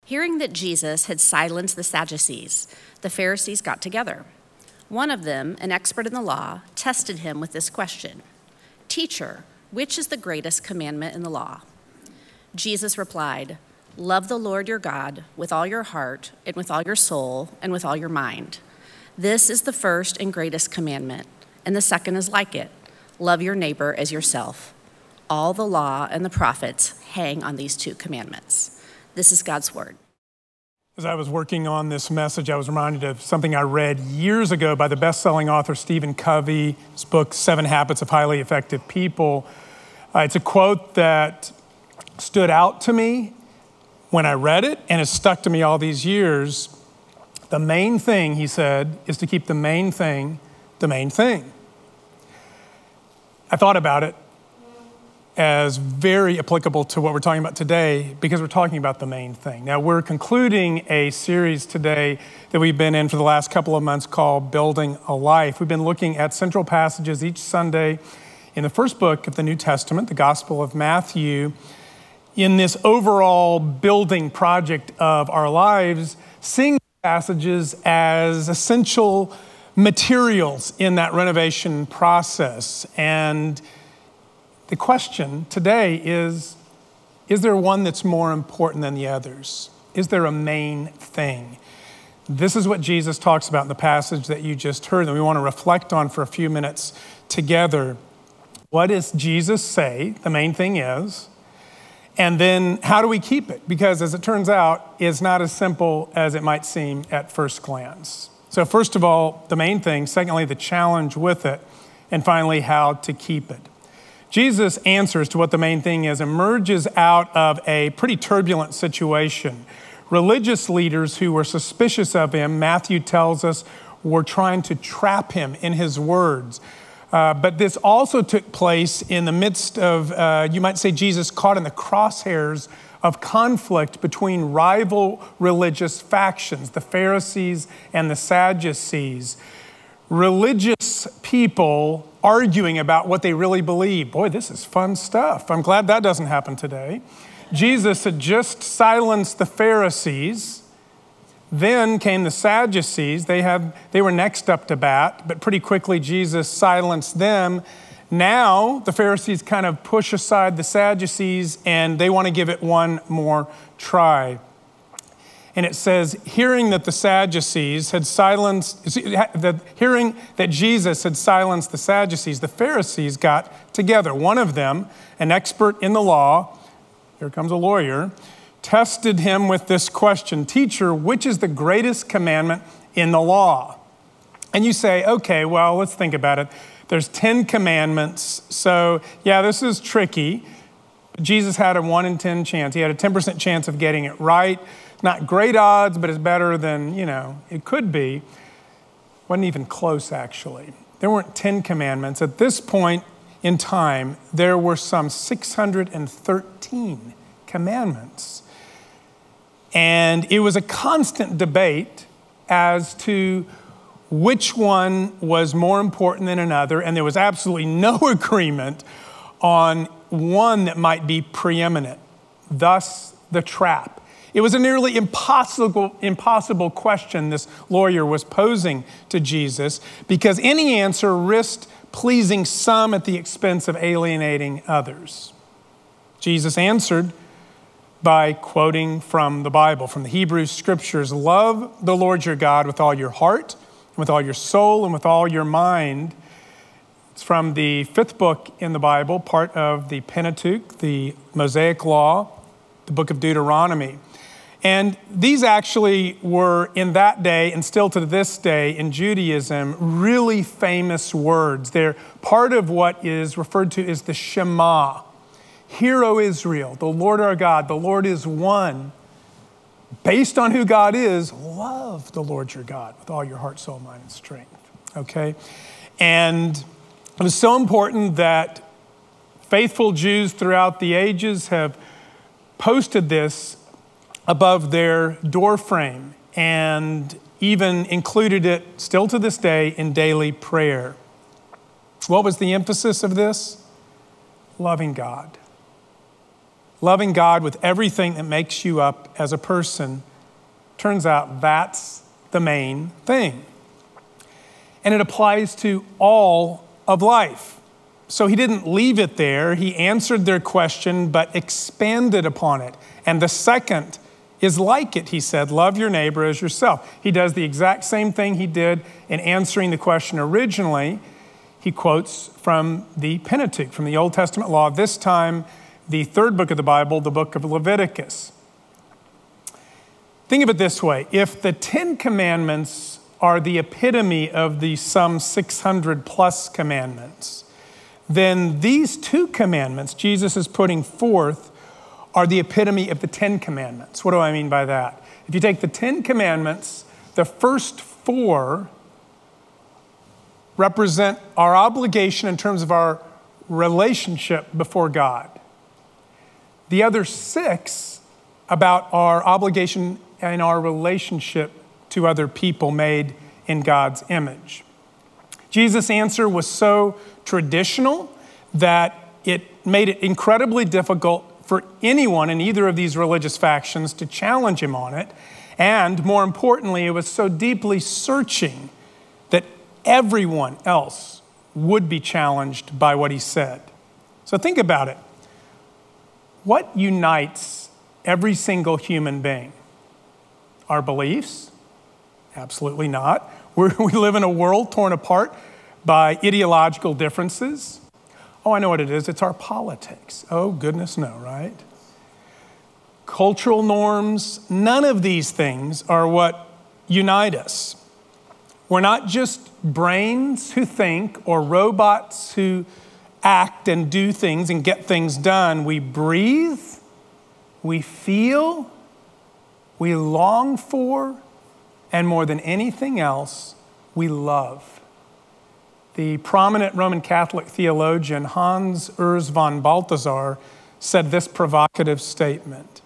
Hearing that Jesus had silenced the Sadducees, the Pharisees got together. One of them, an expert in the law, tested him with this question: "Teacher, which is the greatest commandment in the law?" Jesus replied, "Love the Lord your God with all your heart and with all your soul and with all your mind. This is the first and greatest commandment, and the second is like it. Love your neighbor as yourself. All the law and the prophets hang on these two commandments." This is God's word. As I was working on this message, I was reminded of something I read years ago by the best-selling author Stephen Covey. His book, 7 Habits of Highly Effective People. It's a quote that stood out to me when I read it and has stuck to me all these years. The main thing, he said, is to keep the main thing the main thing. I thought about it as very applicable to what we're talking about today because we're talking about the main thing. Now, we're concluding a series today that we've been in for the last couple of months called Building a Life. We've been looking at central passages each Sunday in the first book of the New Testament, the Gospel of Matthew, in this overall building project of our lives, seeing passages as essential materials in that renovation process. And the question today is there one that's more important than the others? Is there a main thing? This is what Jesus talks about in the passage that you just heard, and we want to reflect on for a few minutes together. What does Jesus say the main thing is? And then how do we keep it? Because as it turns out, it's not as simple as it might seem at first glance. So first of all, the main thing. Secondly, the challenge with it. And finally, how to keep it. Jesus' answers to what the main thing is emerges out of a pretty turbulent situation. Religious leaders who were suspicious of him, Matthew tells us, were trying to trap him in his words. But this also took place in the midst of, you might say, Jesus caught in the crosshairs of conflict between rival religious factions, the Pharisees and the Sadducees. Religious people arguing about what they really believe. Boy, this is fun stuff. I'm glad that doesn't happen today. Jesus had just silenced the Pharisees. Then came the Sadducees. They were next up to bat, but pretty quickly Jesus silenced them. Now the Pharisees kind of push aside the Sadducees and they want to give it one more try. And it says, hearing that Jesus had silenced the Sadducees, the Pharisees got together. One of them, an expert in the law, here comes a lawyer, tested him with this question: "Teacher, which is the greatest commandment in the law?" And you say, okay, well, let's think about it. There's 10 commandments. So yeah, this is tricky. Jesus had a 1 in 10 chance. He had a 10% chance of getting it right. Not great odds, but it's better than, it could be. Wasn't even close, actually. There weren't 10 commandments. At this point in time, there were some 613 commandments. And it was a constant debate as to which one was more important than another, and there was absolutely no agreement on one that might be preeminent. Thus, the trap. It was a nearly impossible question this lawyer was posing to Jesus, because any answer risked pleasing some at the expense of alienating others. Jesus answered by quoting from the Bible, from the Hebrew Scriptures: "Love the Lord your God with all your heart, and with all your soul, and with all your mind." It's from the 5th book in the Bible, part of the Pentateuch, the Mosaic Law, the book of Deuteronomy. And these actually were, in that day and still to this day in Judaism, really famous words. They're part of what is referred to as the Shema. Hear, O Israel, the Lord our God, the Lord is one. Based on who God is, love the Lord your God with all your heart, soul, mind, and strength. Okay? And it was so important that faithful Jews throughout the ages have posted this above their door frame and even included it still to this day in daily prayer. What was the emphasis of this? Loving God. loving God with everything that makes you up as a person, turns out that's the main thing. And it applies to all of life. So he didn't leave it there. He answered their question, but expanded upon it. And the second is like it, he said, love your neighbor as yourself. He does the exact same thing he did in answering the question originally. He quotes from the Pentateuch, from the Old Testament law, this time the third book of the Bible, the book of Leviticus. Think of it this way. If the 10 commandments are the epitome of the some 600 plus commandments, then these 2 commandments Jesus is putting forth are the epitome of the 10 commandments. What do I mean by that? If you take the 10 commandments, the first 4 represent our obligation in terms of our relationship before God. The other 6 about our obligation and our relationship to other people made in God's image. Jesus' answer was so traditional that it made it incredibly difficult for anyone in either of these religious factions to challenge him on it. And more importantly, it was so deeply searching that everyone else would be challenged by what he said. So think about it. What unites every single human being? Our beliefs? Absolutely not. We live in a world torn apart by ideological differences. Oh, I know what it is. It's our politics. Oh, goodness, no, right? Cultural norms, none of these things are what unite us. We're not just brains who think or robots who act and do things and get things done. We breathe, we feel, we long for, and more than anything else, we love. The prominent Roman Catholic theologian Hans Urs von Balthasar said this provocative statement: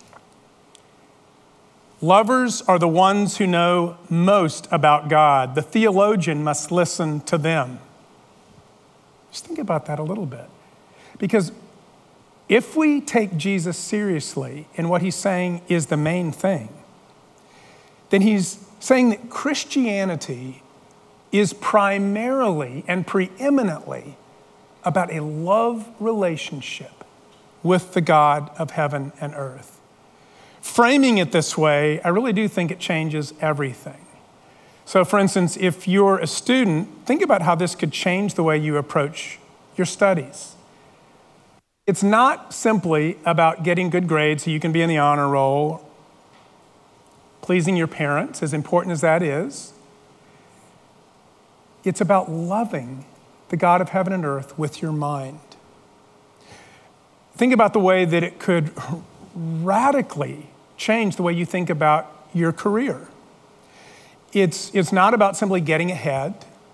lovers are the ones who know most about God. The theologian must listen to them. Just think about that a little bit. Because if we take Jesus seriously and what he's saying is the main thing, then he's saying that Christianity is primarily and preeminently about a love relationship with the God of heaven and earth. Framing it this way, I really do think it changes everything. So for instance, if you're a student, think about how this could change the way you approach your studies. It's not simply about getting good grades so you can be in the honor roll, pleasing your parents, as important as that is. It's about loving the God of heaven and earth with your mind. Think about the way that it could radically change the way you think about your career. It's not about simply getting ahead.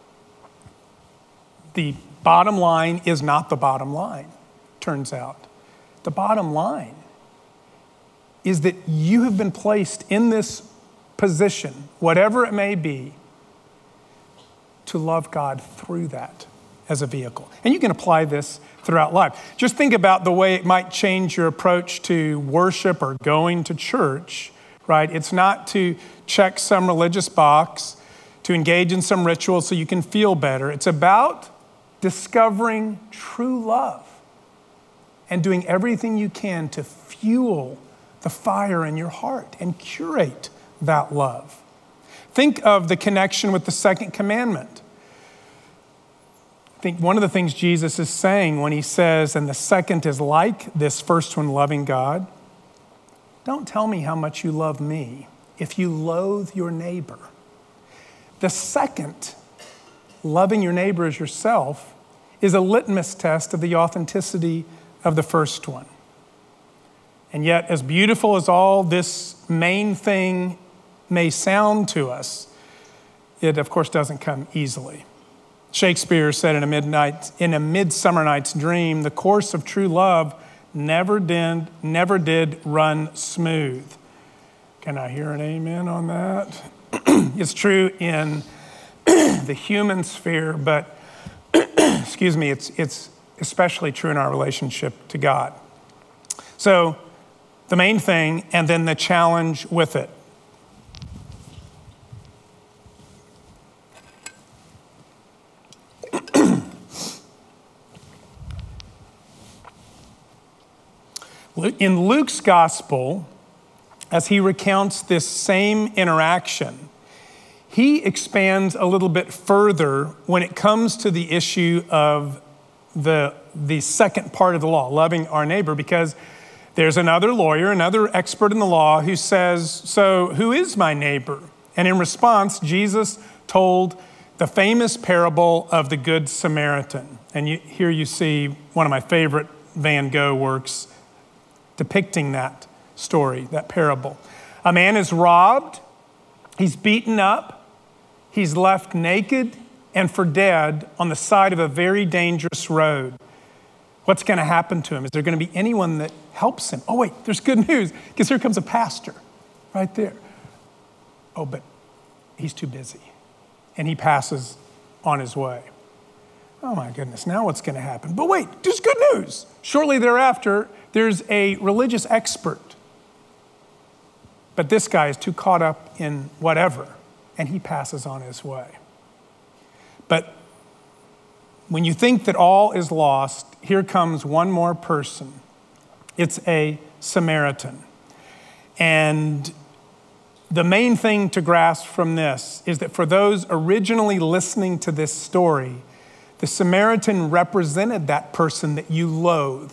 The bottom line is not the bottom line, turns out. The bottom line is that you have been placed in this position, whatever it may be, to love God through that as a vehicle. And you can apply this throughout life. Just think about the way it might change your approach to worship or going to church, right? It's not to check some religious box, to engage in some ritual so you can feel better. It's about discovering true love and doing everything you can to fuel the fire in your heart and curate that love. Think of the connection with the second commandment. I think one of the things Jesus is saying when he says, and the second is like this first one, loving God, don't tell me how much you love me if you loathe your neighbor. The second, loving your neighbor as yourself, is a litmus test of the authenticity of the first one. And yet, as beautiful as all this main thing may sound to us, it of course doesn't come easily. Shakespeare said in a Midsummer Night's Dream, the course of true love never did run smooth. Can I hear an amen on that? It's true in the human sphere, but excuse me, it's especially true in our relationship to God. So the main thing, and then the challenge with it. In Luke's gospel, as he recounts this same interaction, he expands a little bit further when it comes to the issue of the second part of the law, loving our neighbor, because there's another lawyer, another expert in the law who says, so who is my neighbor? And in response, Jesus told the famous parable of the Good Samaritan. And here you see one of my favorite Van Gogh works depicting that story, that parable. A man is robbed, he's beaten up, he's left naked and for dead on the side of a very dangerous road. What's going to happen to him? Is there going to be anyone that helps him? Oh wait, there's good news, because here comes a pastor right there. Oh, but he's too busy, and he passes on his way. Oh my goodness, now what's going to happen? But wait, there's good news. Shortly thereafter, there's a religious expert. But this guy is too caught up in whatever, and he passes on his way. But when you think that all is lost, here comes one more person. It's a Samaritan. And the main thing to grasp from this is that for those originally listening to this story, the Samaritan represented that person that you loathe.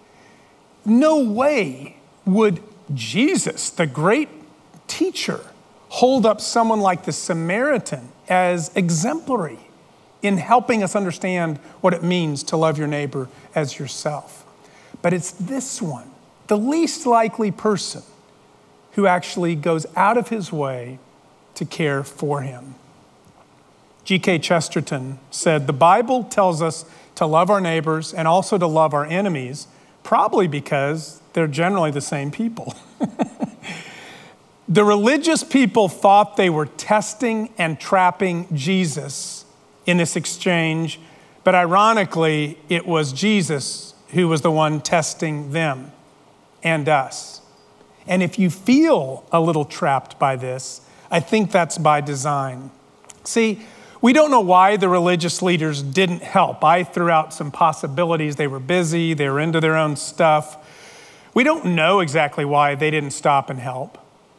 No way would Jesus, the great teacher, hold up someone like the Samaritan as exemplary in helping us understand what it means to love your neighbor as yourself. But it's this one, the least likely person, who actually goes out of his way to care for him. G.K. Chesterton said, "The Bible tells us to love our neighbors and also to love our enemies, probably because they're generally the same people." The religious people thought they were testing and trapping Jesus in this exchange, but ironically, it was Jesus who was the one testing them and us. And if you feel a little trapped by this, I think that's by design. See, we don't know why the religious leaders didn't help. I threw out some possibilities. They were busy, they were into their own stuff. We don't know exactly why they didn't stop and help.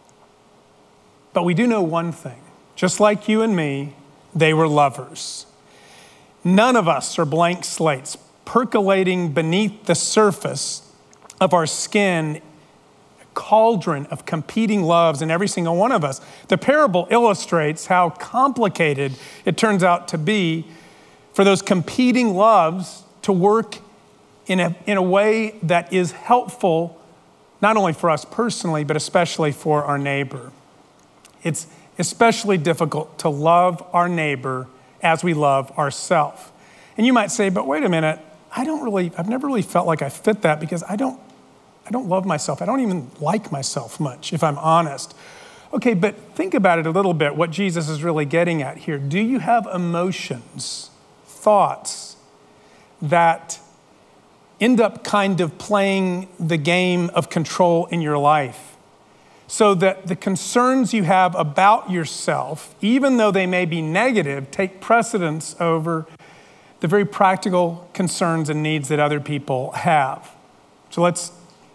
But we do know one thing. Just like you and me, they were lovers. None of us are blank slates. Percolating beneath the surface of our skin, a cauldron of competing loves in every single one of us. The parable illustrates how complicated it turns out to be for those competing loves to work in a way that is helpful, not only for us personally, but especially for our neighbor. It's especially difficult to love our neighbor as we love ourselves. And you might say, but wait a minute, I've never really felt like I fit that because I don't love myself. I don't even like myself much, if I'm honest. Okay, but think about it a little bit, what Jesus is really getting at here. Do you have emotions, thoughts that end up kind of playing the game of control in your life? So that the concerns you have about yourself, even though they may be negative, take precedence over the very practical concerns and needs that other people have. So let's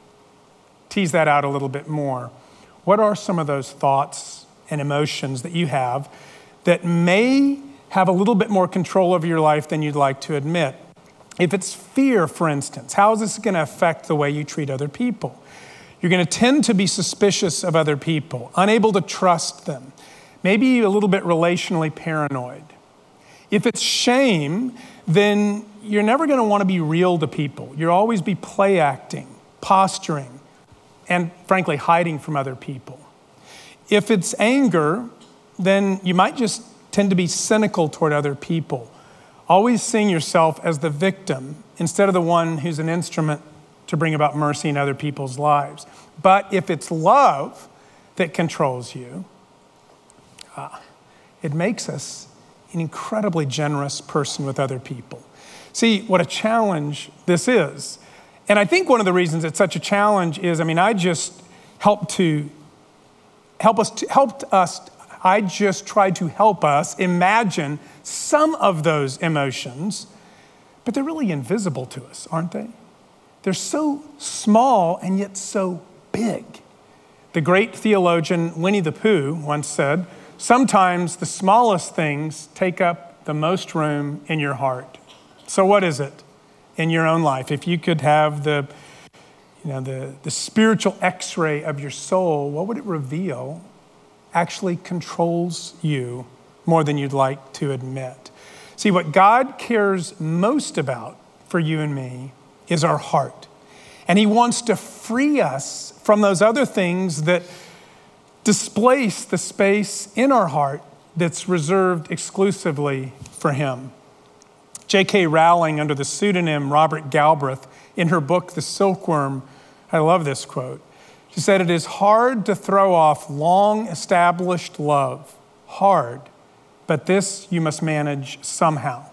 tease that out a little bit more. What are some of those thoughts and emotions that you have that may have a little bit more control over your life than you'd like to admit? If it's fear, for instance, how is this going to affect the way you treat other people? You're going to tend to be suspicious of other people, unable to trust them, maybe a little bit relationally paranoid. If it's shame, then you're never going to want to be real to people. You'll always be play acting, posturing, and frankly, hiding from other people. If it's anger, then you might just tend to be cynical toward other people, always seeing yourself as the victim instead of the one who's an instrument to bring about mercy in other people's lives. But if it's love that controls you, it makes us an incredibly generous person with other people. See, what a challenge this is. And I think one of the reasons it's such a challenge is, I just try to help us imagine some of those emotions, but they're really invisible to us, aren't they? They're so small and yet so big. The great theologian Winnie the Pooh once said, "Sometimes the smallest things take up the most room in your heart." So what is it in your own life? If you could have the spiritual x-ray of your soul, what would it reveal actually controls you more than you'd like to admit? See, what God cares most about for you and me is our heart. And he wants to free us from those other things that displace the space in our heart that's reserved exclusively for him. J.K. Rowling, under the pseudonym Robert Galbraith, in her book, The Silkworm, I love this quote. She said, "It is hard to throw off long-established love. Hard. But this you must manage somehow."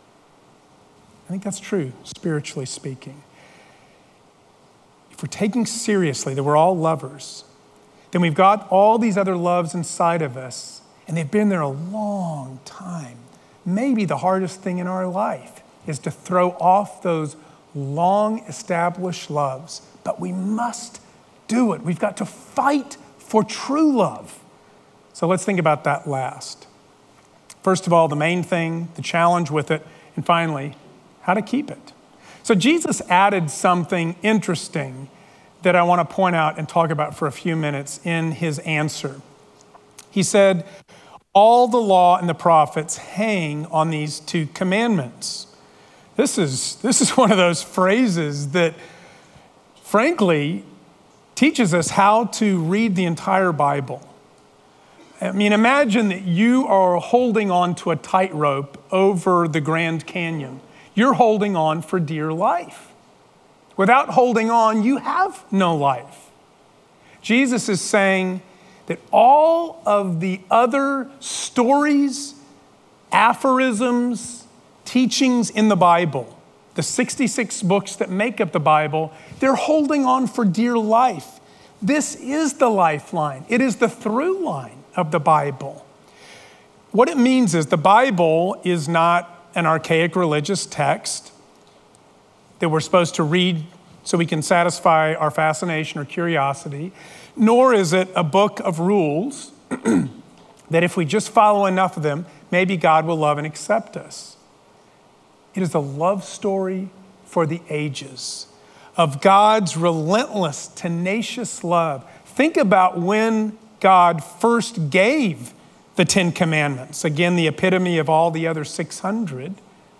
I think that's true, spiritually speaking. If we're taking seriously that we're all lovers, then we've got all these other loves inside of us, and they've been there a long time. Maybe the hardest thing in our life is to throw off those long-established loves, but we must do it. We've got to fight for true love. So let's think about that last. First of all, the main thing, the challenge with it, and finally, how to keep it. So Jesus added something interesting that I want to point out and talk about for a few minutes in his answer. He said, all the law and the prophets hang on these two commandments. This is one of those phrases that, frankly, teaches us how to read the entire Bible. Imagine that you are holding on to a tightrope over the Grand Canyon. You're holding on for dear life. Without holding on, you have no life. Jesus is saying that all of the other stories, aphorisms, teachings in the Bible, the 66 books that make up the Bible, they're holding on for dear life. This is the lifeline. It is the through line of the Bible. What it means is the Bible is not an archaic religious text that we're supposed to read so we can satisfy our fascination or curiosity, nor is it a book of rules that if we just follow enough of them, maybe God will love and accept us. It is a love story for the ages of God's relentless, tenacious love. Think about when God first gave the 10 Commandments, again, the epitome of all the other 600.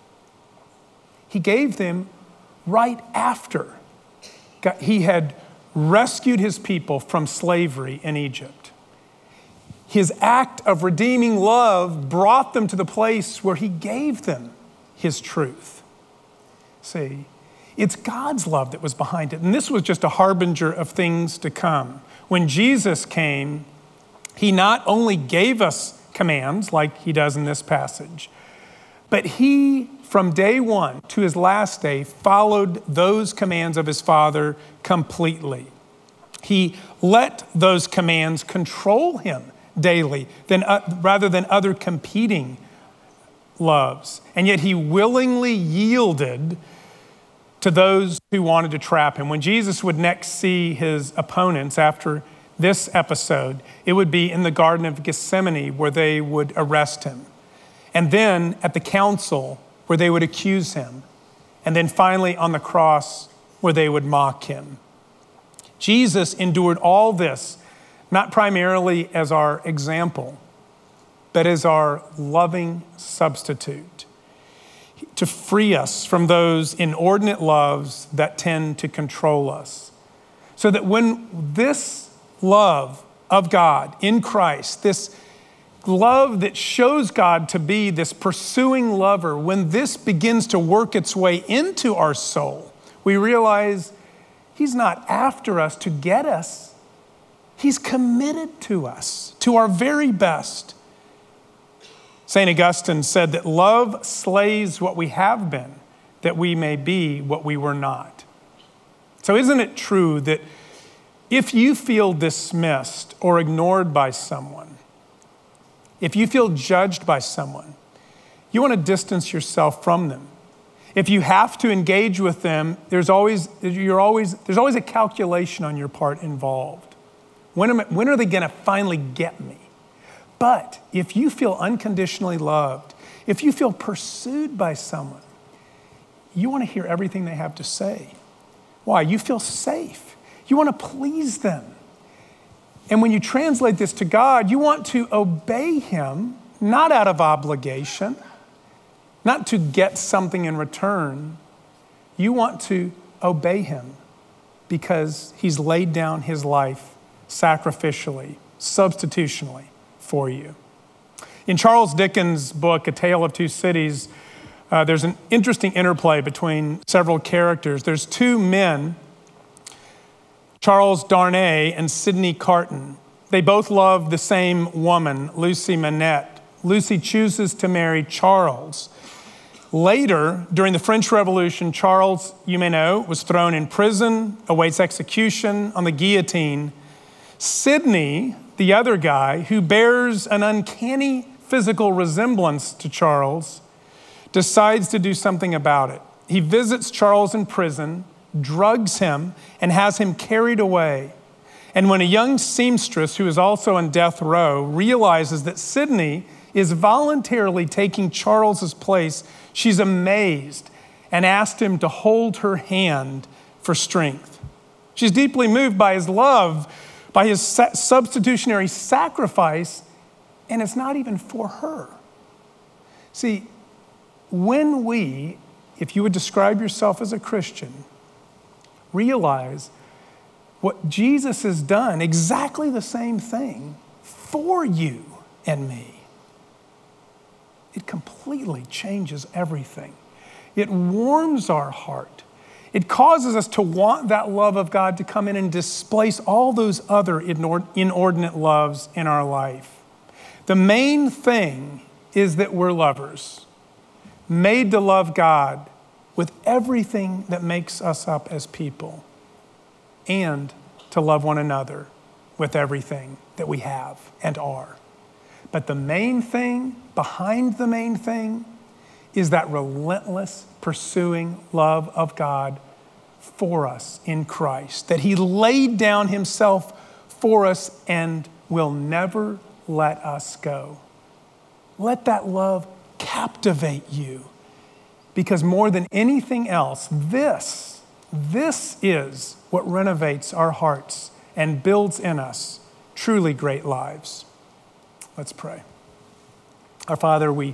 He gave them right after he had rescued his people from slavery in Egypt. His act of redeeming love brought them to the place where he gave them his truth. See, it's God's love that was behind it. And this was just a harbinger of things to come. When Jesus came, he not only gave us commands like he does in this passage, but he, from day one to his last day, followed those commands of his Father completely. He let those commands control him daily rather than other competing loves. And yet he willingly yielded to those who wanted to trap him. When Jesus would next see his opponents after this episode, it would be in the Garden of Gethsemane where they would arrest him. And then at the council where they would accuse him. And then finally on the cross where they would mock him. Jesus endured all this, not primarily as our example, but as our loving substitute to free us from those inordinate loves that tend to control us. So that when this love of God in Christ, this love that shows God to be this pursuing lover, when this begins to work its way into our soul, we realize he's not after us to get us. He's committed to us, to our very best. St. Augustine said that love slays what we have been, that we may be what we were not. So isn't it true that if you feel dismissed or ignored by someone, if you feel judged by someone, you want to distance yourself from them? If you have to engage with them, there's always a calculation on your part involved. When are they going to finally get me? But if you feel unconditionally loved, if you feel pursued by someone, you want to hear everything they have to say. Why? You feel safe. You want to please them. And when you translate this to God, you want to obey him, not out of obligation, not to get something in return. You want to obey him because he's laid down his life sacrificially, substitutionally for you. In Charles Dickens' book, A Tale of Two Cities, there's an interesting interplay between several characters. There's two men, Charles Darnay and Sidney Carton. They both love the same woman, Lucy Manette. Lucy chooses to marry Charles. Later, during the French Revolution, Charles, you may know, was thrown in prison, awaits execution on the guillotine. Sidney, the other guy, who bears an uncanny physical resemblance to Charles, decides to do something about it. He visits Charles in prison, drugs him, and has him carried away. And when a young seamstress who is also on death row realizes that Sidney is voluntarily taking Charles's place, she's amazed and asked him to hold her hand for strength. She's deeply moved by his love, by his substitutionary sacrifice, and it's not even for her. See, when we, if you would describe yourself as a Christian, realize what Jesus has done, exactly the same thing for you and me, it completely changes everything. It warms our heart. It causes us to want that love of God to come in and displace all those other inordinate loves in our life. The main thing is that we're lovers, made to love God with everything that makes us up as people, and to love one another with everything that we have and are. But the main thing, behind the main thing, is that relentless pursuing love of God for us in Christ, that he laid down himself for us and will never let us go. Let that love captivate you, because more than anything else, this is what renovates our hearts and builds in us truly great lives. Let's pray. Our Father, we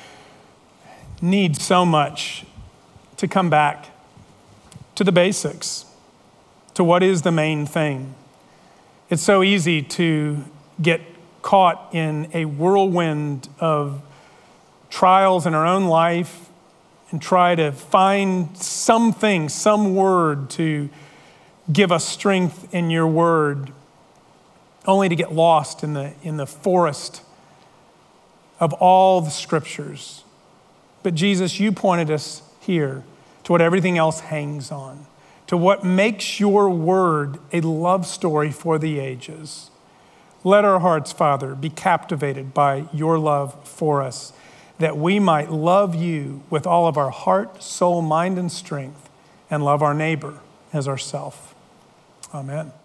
need so much to come back to the basics, to what is the main thing. It's so easy to get caught in a whirlwind of trials in our own life and try to find something, some word to give us strength in your word, only to get lost in the forest of all the scriptures. But Jesus, you pointed us here to what everything else hangs on, to what makes your word a love story for the ages. Let our hearts, Father, be captivated by your love for us, that we might love you with all of our heart, soul, mind, and strength, and love our neighbor as ourself. Amen.